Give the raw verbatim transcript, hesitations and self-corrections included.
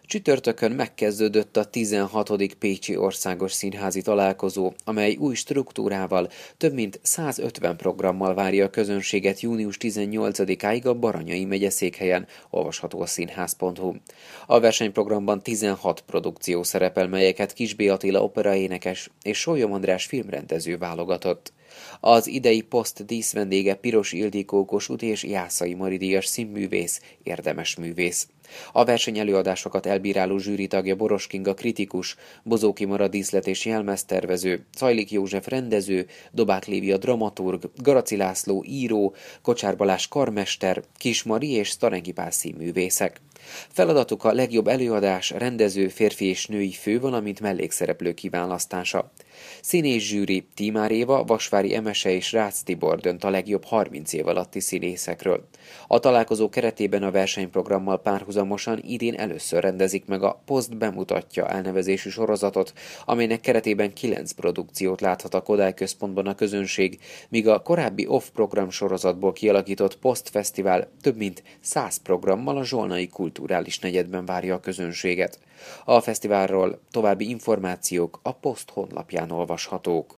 Csütörtökön megkezdődött a tizenhatodik Pécsi Országos Színházi Találkozó, amely új struktúrával, több mint százötven programmal várja a közönséget június tizennyolcadikáig a Baranyai megyeszékhelyen, olvasható a színház pont hu. A versenyprogramban tizenhat produkció szerepel, melyeket Kis B. Attila operaénekes és Sólyom András filmrendező válogatott. Az idei poszt díszvendége Piros Ildikó Kossuth és Jászai Mari díjas színművész, érdemes művész. A versenyelőadásokat elbíráló zsűritagja Boros Kinga kritikus, Bozóki Mara díszlet- és jelmeztervező, Czajlik József rendező, Dobák Lívia dramaturg, Garaci László író, Kocsár Balázs karmester, Kis Mari és Sztarenki Pál színművészek. Feladatuk a legjobb előadás, rendező, férfi és női fő, valamint mellékszereplő kiválasztása. Színész zsűri Tímár Éva, Vasvári Emese és Rácz Tibor dönt a legjobb harminc év alatti színészekről. A találkozó keretében a versenyprogrammal párhuzamosan idén először rendezik meg a Poszt bemutatja elnevezésű sorozatot, amelynek keretében kilenc produkciót láthat a Kodály Központban a közönség, míg a korábbi off-program sorozatból kialakított Poszt Fesztivál több mint száz programmal a Zsolnai Kulturális Negyedben várja a közönséget. A fesztiválról további információk a Poszt honlapján olvashatók.